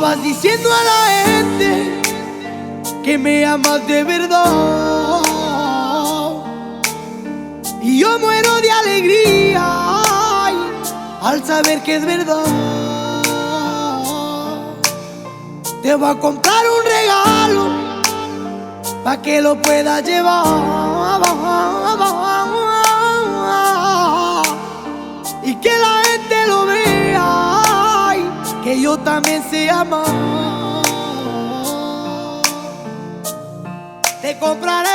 vas diciendo a la gente que me amas de verdad, y yo muero de alegría, ay, al saber que es verdad. Te voy a comprar un regalo pa' que lo puedas llevar y que la gente lo vea, ay, que yo también sé amar. Te compraré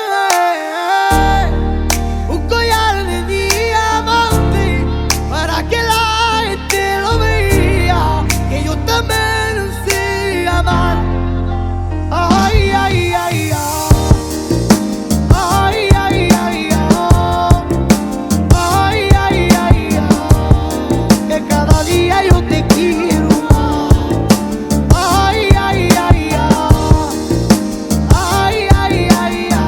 un collar de diamante para que la gente lo vea, que yo también sé amar. Ay, ay, ay, ay. Ay, ay, ay, ay. Ay, ay, ay, ay. Que cada día yo te quiero más. Ay, ay, ay, ay. Ay, ay, ay, ay.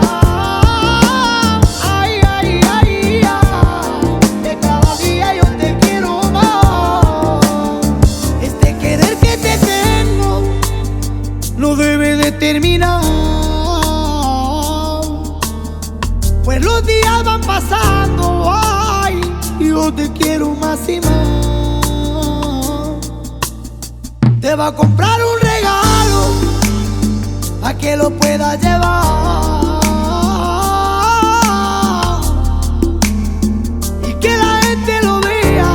Ay, ay, ay, ay. Que cada día yo te quiero más. Este querer que te tengo no debe de terminar, pues los días van pasando, ay, y yo te quiero más y más. Te va a comprar un regalo a que lo puedas llevar y que la gente lo vea,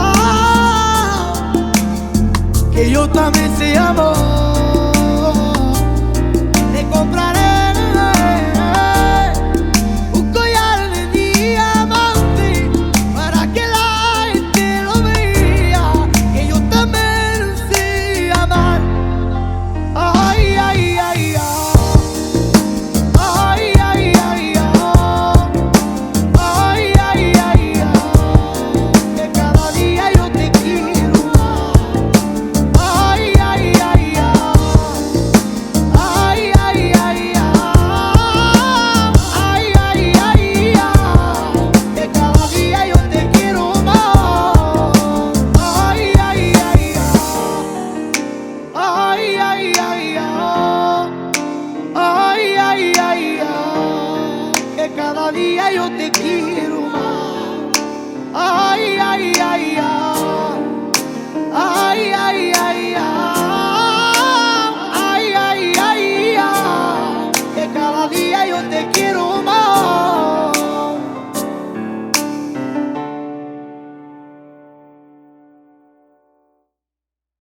que yo también sé amar. Te compraré un collar de diamante para que la gente lo vea, que yo también sé amar. Ay, ay, ay, ay. Ay, ay, ay, ay. Ay, ay, ay, ay. Que cada día yo te quiero más. Ay, ay, ay, ay. Ay, ay, ay, ay. Ay, ay, ay, ay. Que cada día yo te quiero más. Ay, ay, ay, ay. Ay, ay, ay, ay. Ay, ay, ay, ay. Que cada día yo te quiero más. Ay, ay, ay, ay.